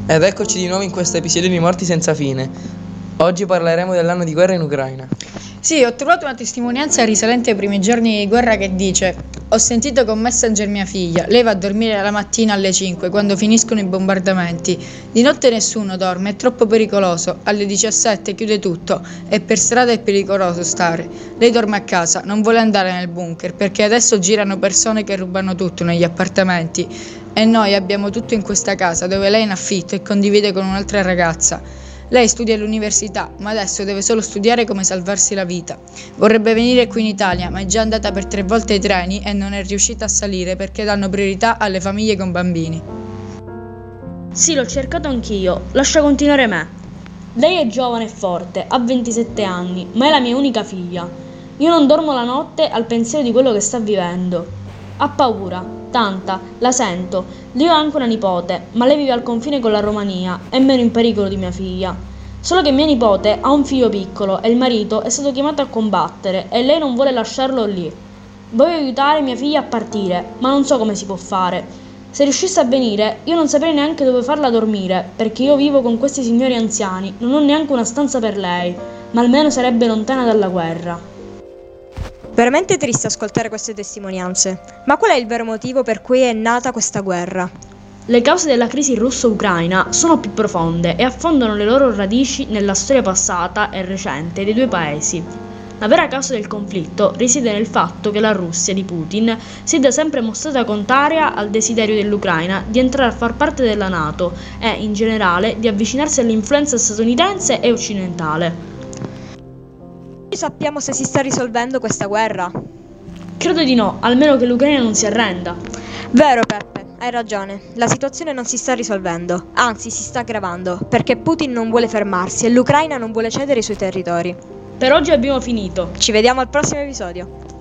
Ed eccoci di nuovo in questo episodio di Morti senza fine. Oggi parleremo dell'anno di guerra in Ucraina. Sì, ho trovato una testimonianza risalente ai primi giorni di guerra che dice: ho sentito con Messenger mia figlia, lei va a dormire la mattina alle 5 quando finiscono i bombardamenti. Di notte nessuno dorme, è troppo pericoloso, alle 17 chiude tutto e per strada è pericoloso stare. Lei dorme a casa, non vuole andare nel bunker perché adesso girano persone che rubano tutto negli appartamenti e noi abbiamo tutto in questa casa dove lei è in affitto e condivide con un'altra ragazza. Lei studia all'università, ma adesso deve solo studiare come salvarsi la vita. Vorrebbe venire qui in Italia, ma è già andata per 3 volte ai treni e non è riuscita a salire perché danno priorità alle famiglie con bambini. Sì, l'ho cercato anch'io. Lascia continuare me. Lei è giovane e forte, ha 27 anni, ma è la mia unica figlia. Io non dormo la notte al pensiero di quello che sta vivendo. Ha paura, tanta, la sento. Io ho anche una nipote, ma lei vive al confine con la Romania, è meno in pericolo di mia figlia. Solo che mia nipote ha un figlio piccolo e il marito è stato chiamato a combattere e lei non vuole lasciarlo lì. Voglio aiutare mia figlia a partire, ma non so come si può fare. Se riuscisse a venire, io non saprei neanche dove farla dormire, perché io vivo con questi signori anziani, non ho neanche una stanza per lei, ma almeno sarebbe lontana dalla guerra. Veramente triste ascoltare queste testimonianze. Ma qual è il vero motivo per cui è nata questa guerra? Le cause della crisi russo-ucraina sono più profonde e affondano le loro radici nella storia passata e recente dei due paesi. La vera causa del conflitto risiede nel fatto che la Russia di Putin si è da sempre mostrata contraria al desiderio dell'Ucraina di entrare a far parte della NATO e, in generale, di avvicinarsi all'influenza statunitense e occidentale. Sappiamo se si sta risolvendo questa guerra? Credo di no, almeno che l'Ucraina non si arrenda. Vero Peppe, hai ragione, la situazione non si sta risolvendo, anzi si sta aggravando, perché Putin non vuole fermarsi e l'Ucraina non vuole cedere i suoi territori. Per oggi abbiamo finito. Ci vediamo al prossimo episodio.